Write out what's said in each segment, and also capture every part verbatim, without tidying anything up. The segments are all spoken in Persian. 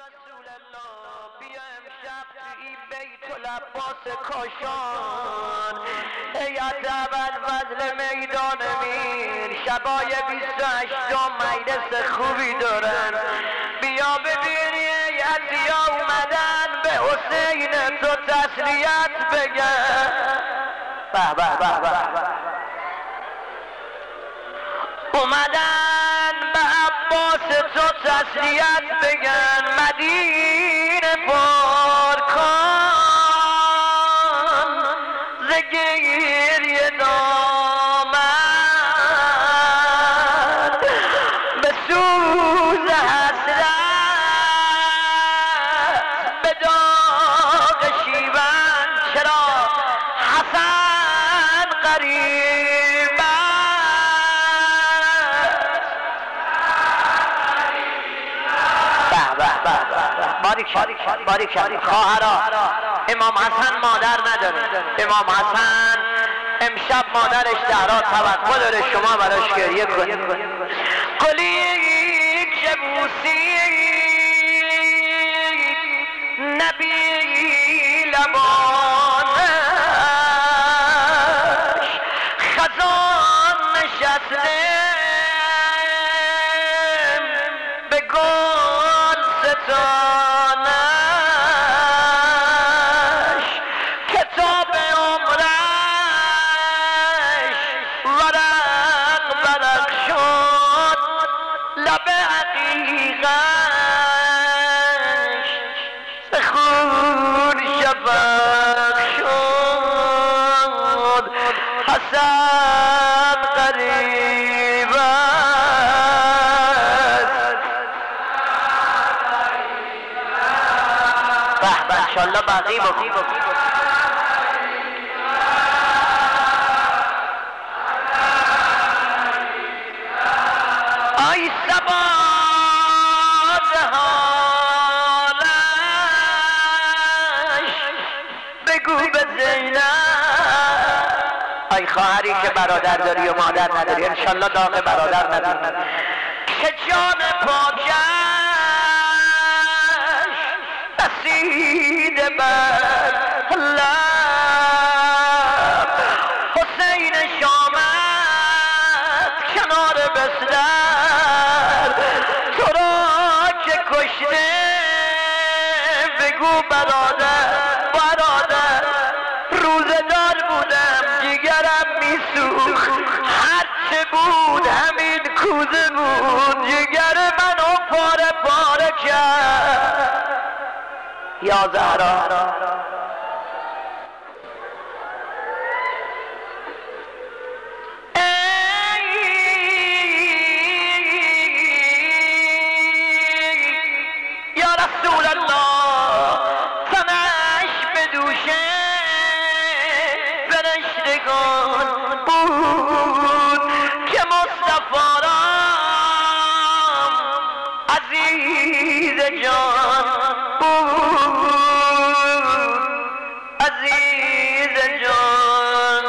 رسول الله بیا امشب تو این بیت العباس کاشان هیئت ابوالفضل میدان میر شبای بیست و هشتم مجلس خوبی دارن بیا ببینی هیئتیا اومدن به حسین تو تسلیت بگن به به به به اومدن به عباس تو تسلیت بگن مدینه پار کن ز گریه دامن به سوز حسرت به داغ شیون چرا حسن قریب باریک باریک خواهرا امام حسن مادر نداره امام حسن امشب مادرش دهرا توقع داره شما براش گریه کنید قلیک بوسی نبی لبانش خزان نشسته به گل ستانش کتاب عمرش ورق ورق شد لب عقیقش به خون شفق شد حسن قریب انشالله باقی بکنی آی سباد حالش بگو به زینب آی خواهری که برادر داری و مادر نداری انشالله داغ برادر نداری که جان پاکش رسیده بر لب حسین شامت کنار بستر تو را که کشته بگو برادر برادر روزدار بودم جگرم میسوخت هرچه بود همین کوزه بود جگر منو پاره پاره کرد یا زهرا یا رسول الله تنش به دوشه فرشتگان بود که مصطفی را عزیز جان بود عزیز جان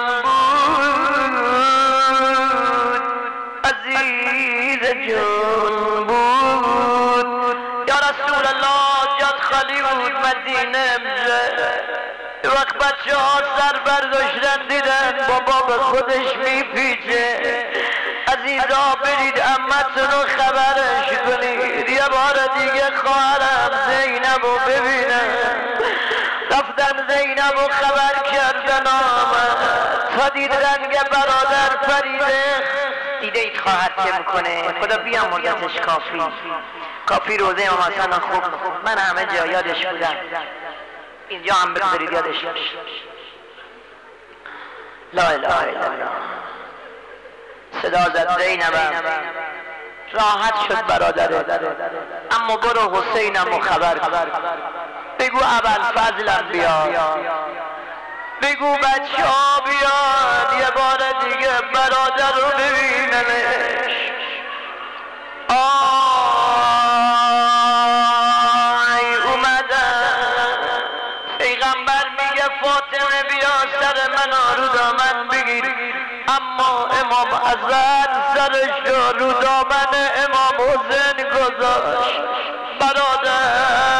بود عزیز جان بود یا رسول الله جات خالی بود مدینه وقت بچه ها سر برداشتن دیدن بابا به خودش میپیچه عزیزا برید امتونو خبرش کنید یه بار دیگه خواهرم زینب رو ببینم رفتن زینب رو خبر کردن آمد تا دید رنگ برادر پریده دیده اید خواهد که میکنه خدا بیامرزتش کافی کافی روزه امام حسن خوب من همه جا یادش بودم اینجا هم بگذارید یادش لا اله الا الله صدا زد زینبم راحت شد برادره اما برو حسینم و خبر بگو ابوالفضلم بیاد بگو بچه ها بیاد یه بار دیگه برادر رو ببیننش آی اومدن پیغمبر میگه فاطمه بیا سر من رو دامن بگیر اما امام حسن سرش رو دامن امام حسین گذاشت برادر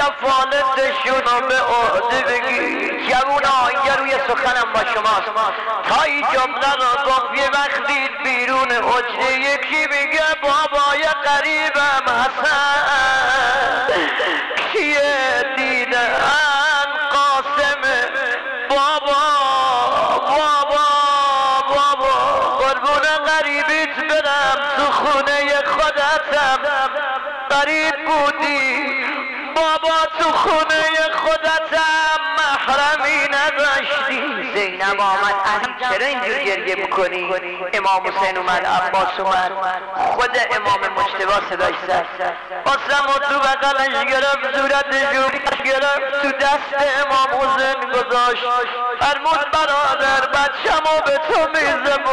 کفالتشون رو به عهده بگیر. جوونا اینجا روی سخنم با شماست. تا این جمله رو گفت یه وقتی بیرون حجره یکی میگه بابای قریبم حسن کیه دیدن قاسم بابا بابا بابا قربون قریبیت برم تو خونه خودتم قریب بودی بابا تو خونه خودتم محرمی نداشتی. زینب آمد علی چرا اینجور گریه میکنی؟ امام حسین اومد عباس اومد خود امام مجتبی صداش زد قاسم و تو بغلش گرفت صورتش گرفت تو دست امام حسین گذاشت فرمود برادر بچه‌مو به تو میزبارم.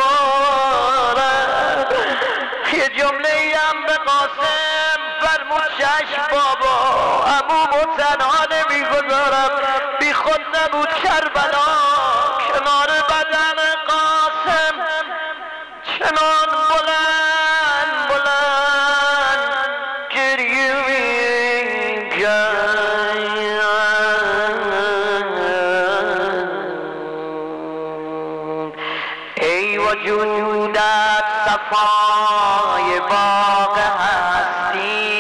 یه جمله ای هم به قاسم فرمود چشم بابا عمومو تنها نمیگذارم. بی خود نبود کربلا کنار بدن قاسم چنان بلند بلند گریه میکرد. ای وجودت صفای باغ هستی.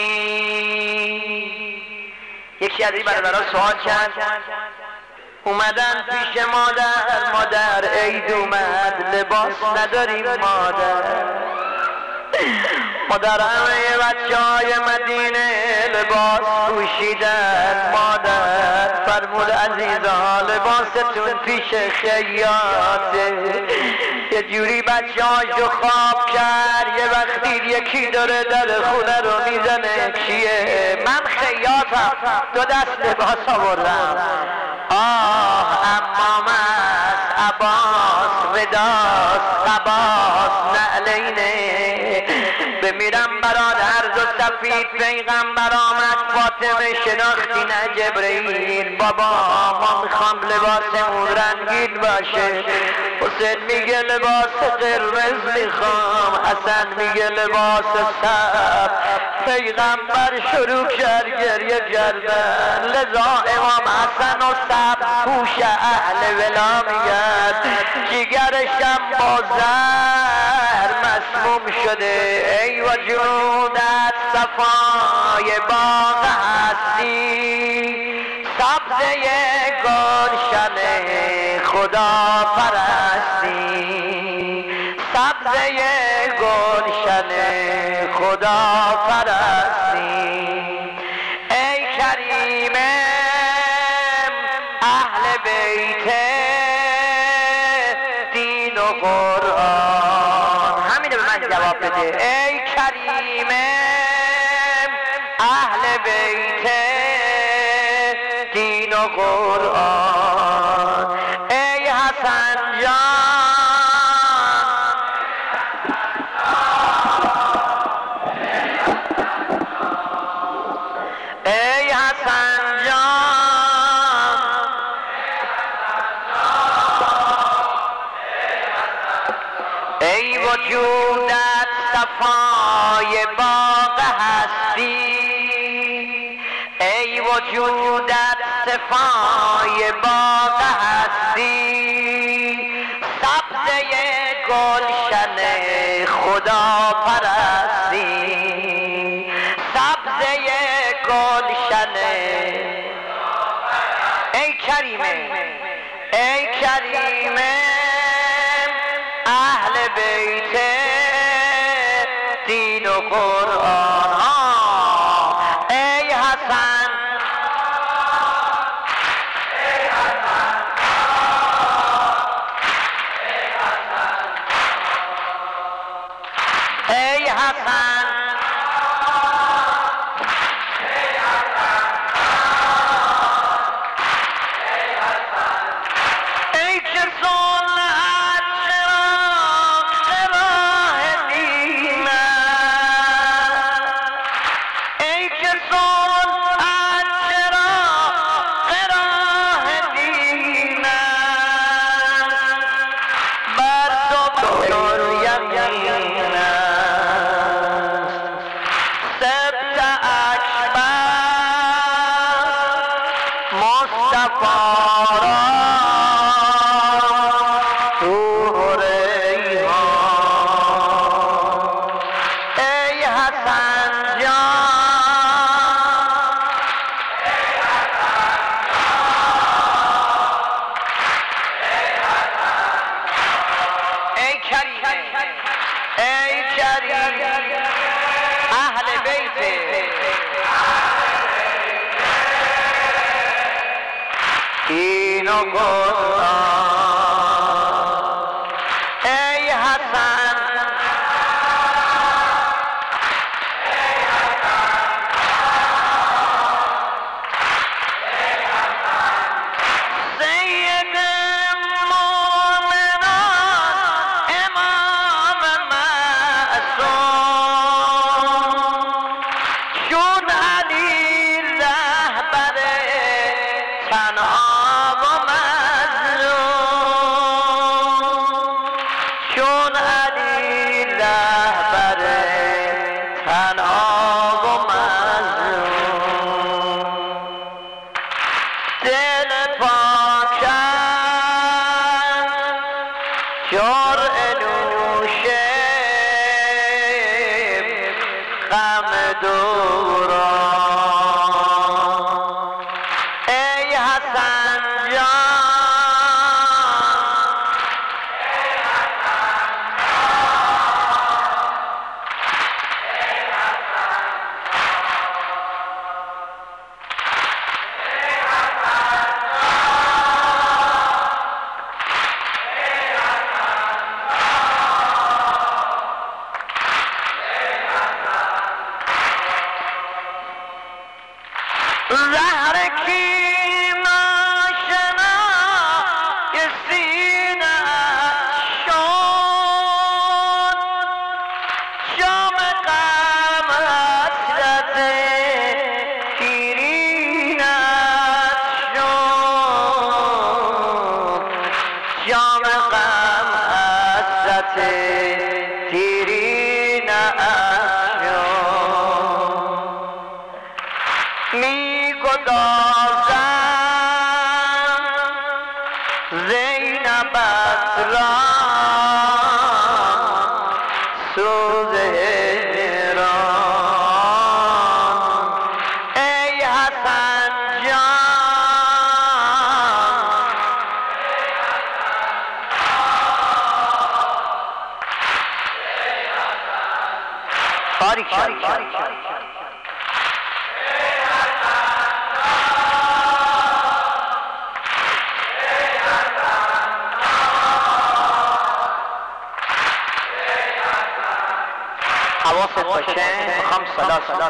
یکی از این برادرها سوال کرد اومدن پیش مادر مادر عید اومد لباس نداریم مادر. مادر همه بچه های مدینه لباس پوشیدن. مادر فرمود عزیزا لباستون پیش خیاطه. یه جوری بچه هاشو خواب کرد یه وقتی یکی داره در خونه رو میزنه کیه؟ من خیاطم دو دست لباس آوردم. آه امام است عباس وداست قباس نعلینه. بمیرم برادر دو سفید پیغمبر آمد فاطمه شناختی نه جبرئیل بابا ما میخوام لباسمون رنگین باشه. حسین میگه لباس قرمز میخوام حسن میگه لباس سبز. پیغمبر شروع کرد گریه کردن لذا امام حسن و سبز پوش اهل ولا میگرد جگرشم با زهر مسموم شده. ای وجودت صفای باغ هستی سبزه گلشن خدا پرستی. سبزه گلشن خدا پرستی. ای کریم اهل بیت دین و قرآن. همینه به من جواب بده. ای کریم اهل بیت دین و قرآن. ای حسن جان ای حسن جان ای وجودت صفای باغ هستی. ای وجودت صفای باغ هستی سبزه گلشن خدا پرستی. سبزه گلشن ای کریمه ای کریمه اهل بیت دین و قرآن. ای حسن ای حسن ای که سنت چراغ راه دینم. ای که سنت چراغ راه دینم. بر تو بر یقینم دین و قرآن. ای حسن سید مومنان امام معصوم چون علی رهبر تنها و مظلوم، چون علی رهبر تنها و مظلوم، دل پاکم جرع نوشه غم دوران. ای حسن جان زهر کی ناشنا یه سینه شد، جام غم حسرت شیرینت شد، جام غم حسرت شیرینت شد. می گدازم زینبت را سوز هجران. ای حسن جان باریک شد. حواست باشه میخوام صدا صدا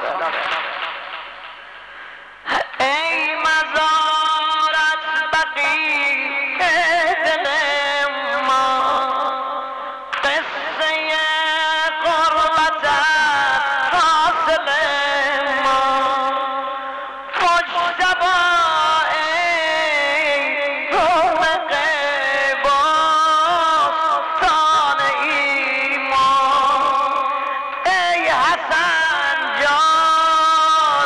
ای مزارت بقیع دل ما، قصه غربتت حاصل ما، مجتبی ای رونق بستان ایمان. ای حسن جان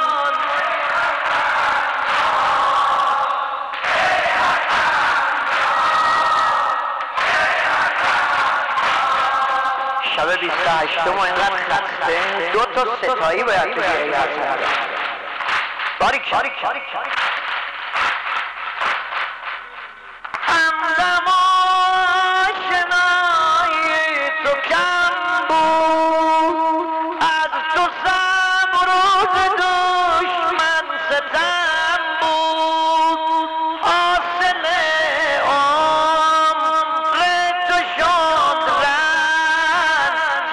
شب بیست و هشتم اینقدر خسته دو تا ستایی باید بگی. ای حسن باریک شد. همدم آشنایی تو کم بود، از تو صبر و دشمن ستم بود، حاصل عمر تو شد رنج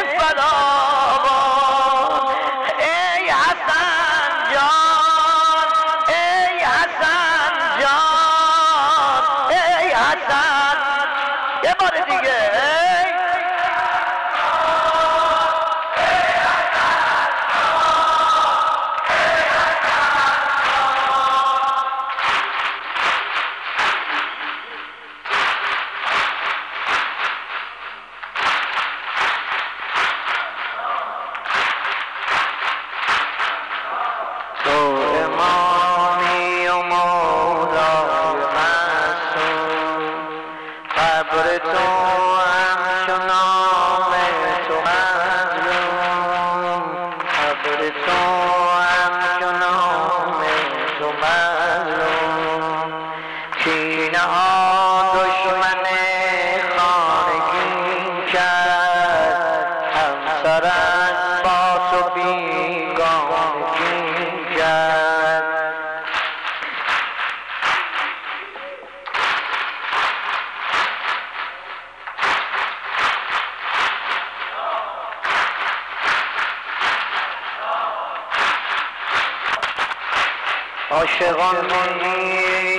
فراوان. ای حسن جان ای حسن جان ای حسن یه بار دیگه تو امامی و مولای معصوم، قبر تو عاشقانی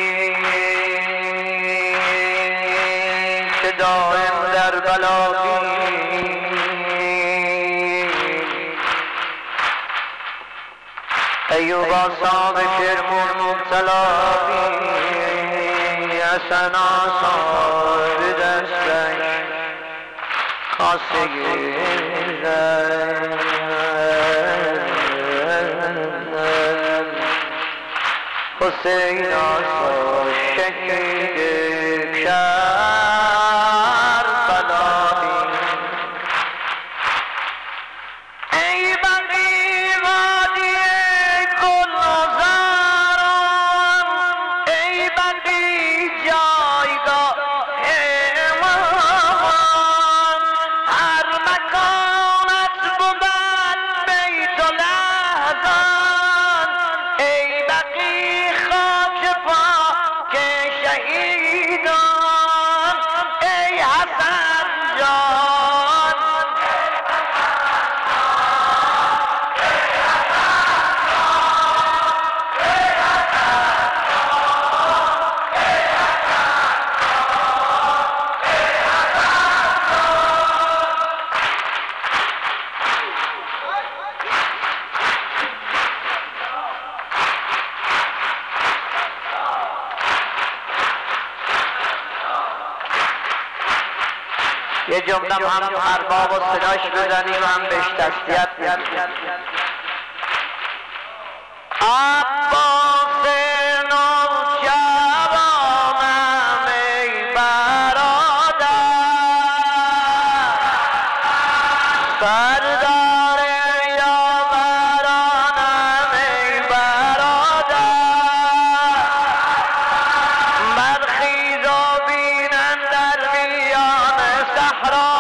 که دائم در بلاغی ایوب آساب کرمون مبتلابی حسن آساب دستش خاصه گیرد حسین آساب شهید کربلایی ای بقی وادی گلزاران ای بقی جایگاه امامان هر مکانت بود بیت لحظان ای بقی خاک پاک شهیدان ای حسن جان یه جمله هم ارباب و صداش بزنیم هم بهش تسلیت میدیم عباس نوجوانم ای برادر سردار یاورانم ای برادر برخیز و بینن در میان صحرا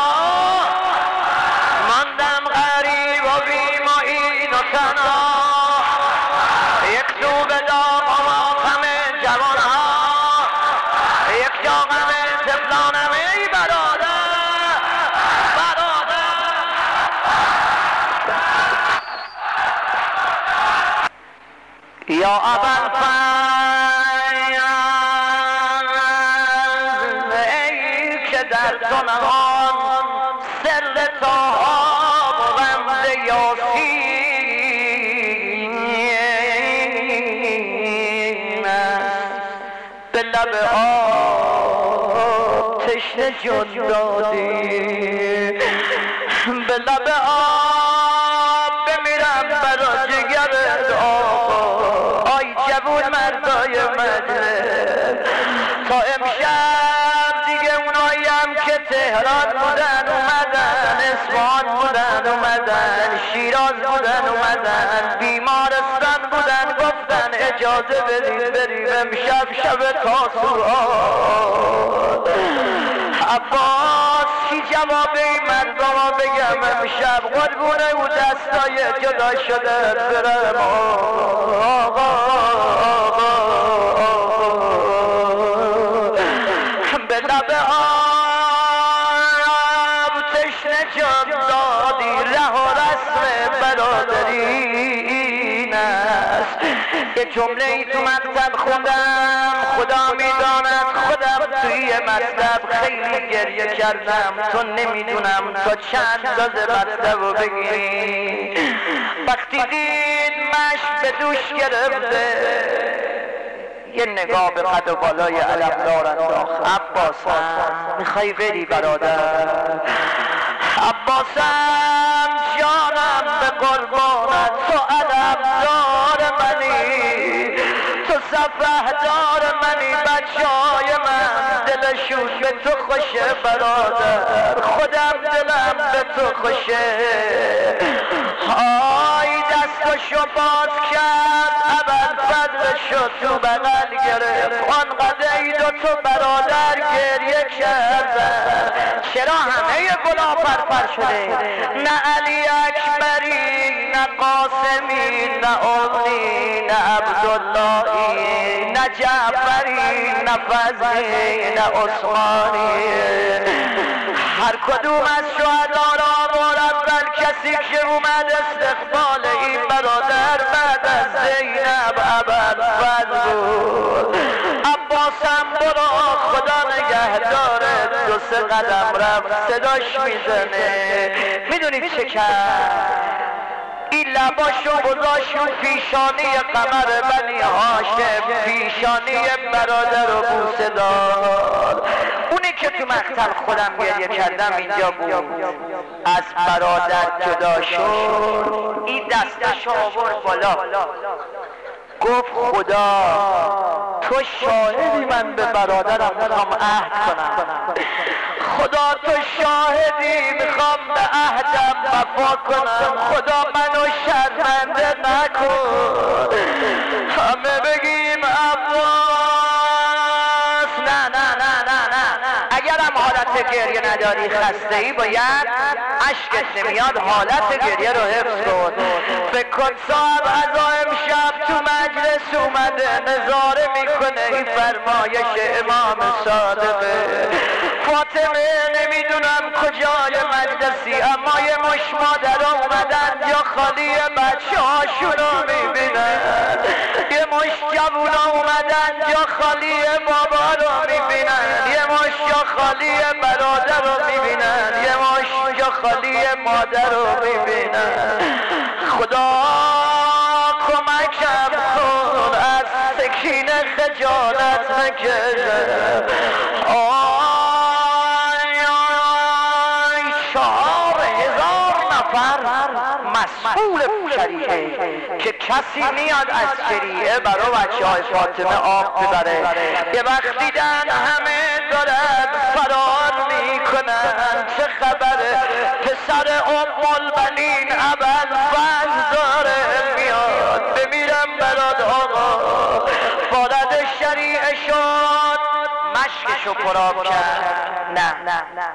ماندم غریب و بی معین و تنها یک سو به داغ و ماتم جوانها یک جا غم طفلانم ای برادر برادر یا ابوالفضل ای که در تو نهان سر تاب و غمز یاسین است به لب آب تشنه جان دادی به لب آب بمیرم برا جگرت آقا آی جوون مردای مجلس تا امشب دیگه اوناییم که تهران بودن اومدن اصفهان بودن اومدن شیراز بودن اومدن بیمارستان بودن گفتن اجازه بدید بریم امشب شب تاسوعا عباس چی جواب این مردم بگم امشب قربونه او دستای جدا شده برم آقا به لب آب تشنه جان دادی ره و رسم برادرین است یه جمله ای تو مطلب خوندم خدا میداند خودم توی مطلب خیلی گریه کردم تو نمیدونم تا چند گاز مطلب رو بگیری وقتی دید مشک به دوش گرفته یه نگاه به قد و بالای علمدار انداخت عباسم میخوای بری برادر عباسم جانم به قربانت تو علمدار منی تو سپهدار منی بچهای من دلشون به تو خوشه برادر خودم دلم به تو خوشه آی دستشو باز کرد ابوالفضلشو تو بغل گرفت آنقدر عید و تو برادر گریه کردن چرا همه گلا پرپر شده نه علی اکبری نه قاسمی نه عمری نه عبداللهی نه جعفری نه فضلی نه عثمانی هر کدوم از شهدا را بار اول کسی که اومد استقبال این برادر بعد از زینب ابوالفضل بود. عباسم برو خدا نگهداره، دو سه قدم رفت صداش میزنه. میدونید چه کرد؟ این لباشو گذاشون پیشانی قمر بنی هاشم، پیشانی برادر و بوسه داد. اونی که تو مقتل خودم گریه کردم اینجا بود. از برادر جدا شد، این دستشو آورد بالا، گفت خدا تو شاهدی من به برادرم میخوام عهد کنم، خدا تو شاهدی میخوام به عهدم وفا کنم، خدا منو شرمنده نکن. همه بگیم عباس. نه نه نه نه نه اگرم حالت گریه نداری خسته ای باید عشقت نمیاد حالت گریه رو حفظ کن. فکر کن صاحب عزا امشب تو مجلس اومده نظاره میکنه این فرمایش امام صادقه. فاطمه نمیدونم کجای مجلسی اما یه مش مادر اومدن یا خالی بچه هاشونو میبینن، یه مش جوونا اومدن یا خالی بابا رو میبینن، یه مش یا خالی برادر رو میبینن، یه مش یا خالی مادر رو میبینن. خدا کمکم کن از سکینه خجالت نکشم. مسئول شریعه که کسی میاد از شریعه برای بچه های فاطمه آب ببره. یه وقت دیدن همه دارن فرار میکنن، چه خبره؟ پسر ام البنین ابوالفضل داره میاد، بمیرم برات آقا. وارد شریعه شد، مشکشو پراب کرد، نه نه نه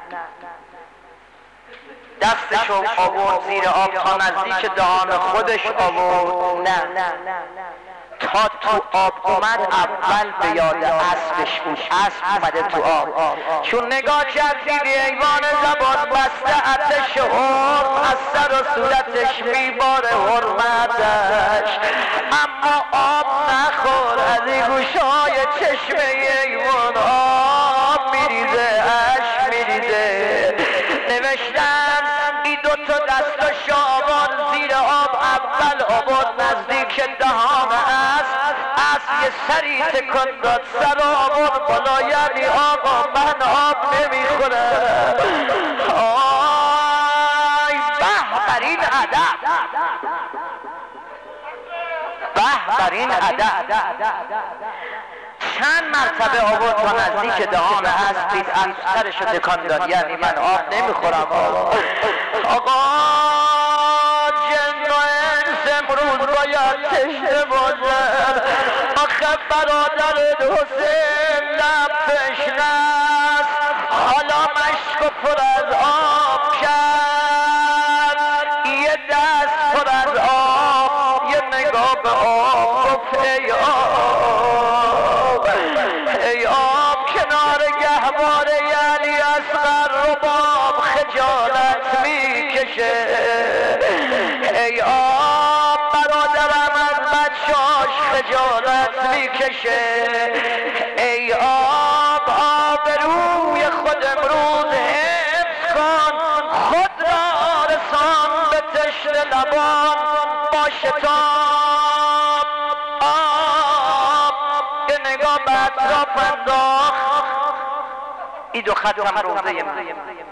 دستشو آورد زیر آب تا نزدیک دهان خودش آورد، نه تا تو آب اومد اول به یاد اسبش بود. اسب اومده تو آب، چون نگاه کرد دید ایوان زبان بسته آتش حرم از سر و صورتش میباره حرمتش، اما آب نخور. از این گوشای چشمه ایوان آب میریزه، اش میریزه. نوشتن این دوتا دستش آورد زیر آب، اول آورد نزدیک دهان اسب، اسب یه سری تکن داد، سر آورد بالا، یعنی آقا من آب نمیخورم. آی به بر این ادب، به بر این ادب. چند مرتبه آورد تا نزدیک دهان اسب، دید سرشو تکان داد، یعنی من آب نمیخورم. آقا جن و انس امروز باید تشنه باشن. آخه برادر حسین لب تشنه است، حالا مشک و پر از آب کرد، یه دست پر از آب، یه نگاه به آب گفت ای آب، ای آب کنار گهوار یعنی اصغر رباب خجالت میکشه. ای آب برادرم از بچهاش خجالت میکشه. ای آب آبروی خود امروز حفظ کن، خود را رسان به تشنه لبان با شتاب. آب یه نگاه به اطراف انداخت، این دو خط هم روزه من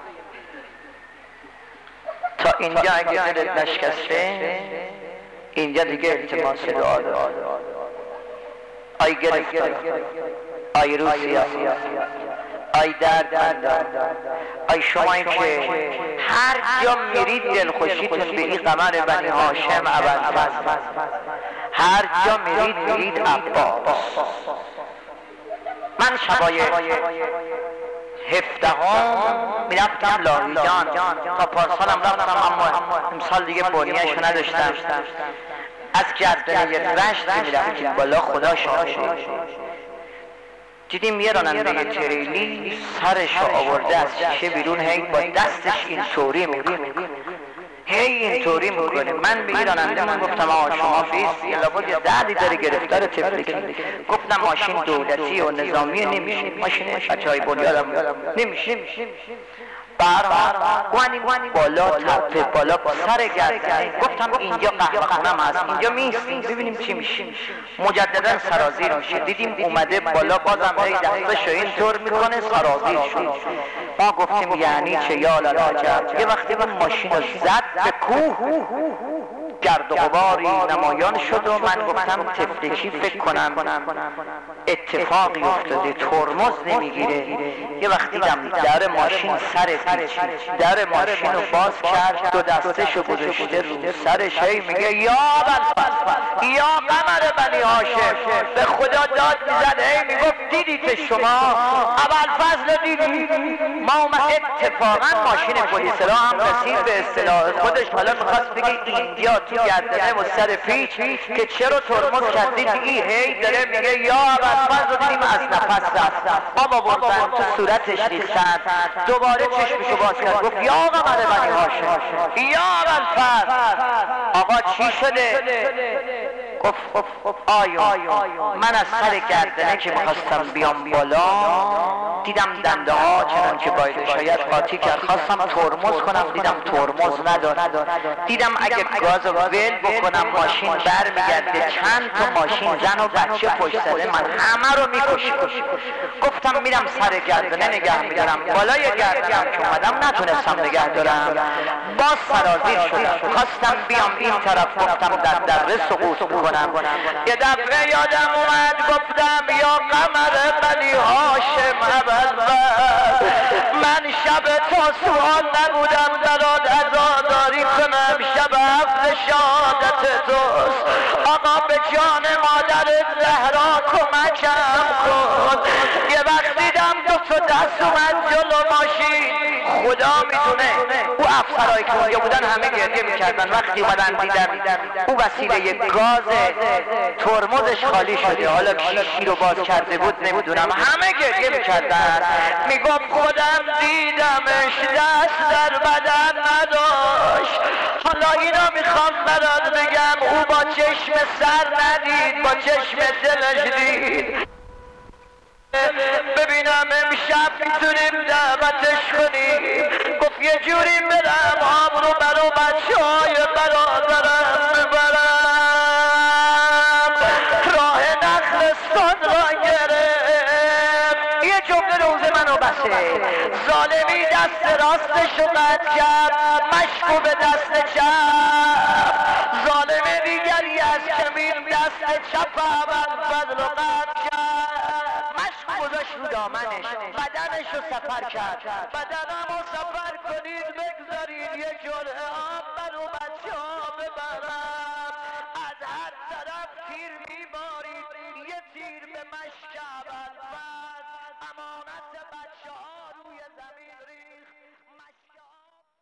تا اینجا اگه دلت نشکسته، اینجا دیگه التماس دعا دار. آی گرفتار، آی روسیا، آی دردمندان، آی شمایی که هر جا میرید دلخوشیتون به این قمر بنی هاشم ابوالفضل، هر جا میرید میرید عباس. من شبای هفدهم میرفتم لاهیجان، تا پارسالم رفتم اما امسال دیگه بنیه‌شو نداشتم. از گردنه رشت میرفتیم بالا، خدا شاهده. من شبای هفدهم میرفتم لاهیجان، تا پارسالم رفتم اما امسال دیگه بنیه‌شو نداشتم. از گردنه رشت میرفتیم بالا، خدا شاهده. دیدیم یه راننده تریلی سرش آورده از شیشه بیرون، هی با دستش اینطوری میکنه، هی اینطوری میکنه. من به این راننده من گفتم آقا شما فیست یه لابد یه دردی داره، گرفتار تفلیکی. گفتم ماشین دولتی و نظامی نمیشه، ماشین بچه های بنیادم نمیشه. برام وانی بالا تپه بالا سر گردن. گفتم اینجا قهوه خونم هست، اینجا میستیم ببینیم چی میشه. مجددا سرازیر میشه. دیدیم اومده بالا، بازم هی دستشو اینطور میکنه، سرازیر شد. ما گفتیم یعنی چه یا لالعجب. یه وقتی من ماشین رو زد به کوه، گرد و غباری نمایان شد و من گفتم تفلیکی فکر کنم اتفاقی افتاده، ترمز نمیگیره. یه وقت دیدم در ماشین سر پیچید، در ماشین رو باز کرد، دو دستشو گذاشته رو سرش، هی میگه یا ابوالفضل یا قمر بنی هاشم. به خدا داد میزد، هی میگفت دیدید شما ابوالفضل دیدید؟ ما اومد اتفاقا ماشین پلیس را هم رسید به اصطلاح خودش، حالا میخواست بگه اینجا تو گردنه و سر پیچ که چرا ترمز کردید؟ دیگه هی داره میگه یا ابوالفضل. دیدیم از نفس رفت، بابا بردن تو صورتش ریختن، دوباره چشمشو باز کرد، گفت یا قمر بنی هاشم یا ابوالفضل. آقا چی شده؟ گفت آیا من از سر گردنه که میخواستم بیام بالا دیدم دنده ها چنان که باید شاید قاطی کرد، خواستم ترمز کنم دیدم ترمز نداره، دیدم اگه گاز ول بکنم ماشین برمیگرده، چند تا ماشین زن و بچه پشت سره من همه رو میکشی. گفتم میرم سر گردنه نگه میدارم. بالای گردنم که اومدم نتونستم نگه دارم، باز سرازیر شدم، خواستم بیام این طرف، گفتم در دره سقوط بکنم. یه دفعه یادم اومد گفتم یا قمر بنی هاشم ابوالفضل، من شب تا سوال نبودم برات عزاداری کنم، شب هفت شهادت توست. آقا به جان مادر زهرا کمکم کن. یه وقت دیدم دو تا دست اومد جلو ماشین، خدا میدونه او افسرهایی که اونجا بودن همه گریه میکردن. وقتی اومدن دیدن او وسیله یک گاز ترمزش خالی شده، حالا کیشی رو باز کرده بود نمیدونم، همه گریه میکردن. میگفت خودم دیدمش دست در بدن نداشت، حالا اینا میخوام برات بگم او با چشم سر ندید، با چشم دلش دید. ببینم امشب میتونیم دعوتش کنیم. گفت یه جوری برم آب رو برا بچه های برادرم ببرم. راه نخلستان را گرفت، یه جمله روز منو بسه. ظالمی دست راستشو قطع کرد، مشکو به دست چپ. ظالم دیگری از کمین دست چپ ابوالفضل رو قطع کرد، مشک گذاشت رو دامنش، بدنش رو سفر کرد. بدنم رو سفر کنید بگذارید یه جرعه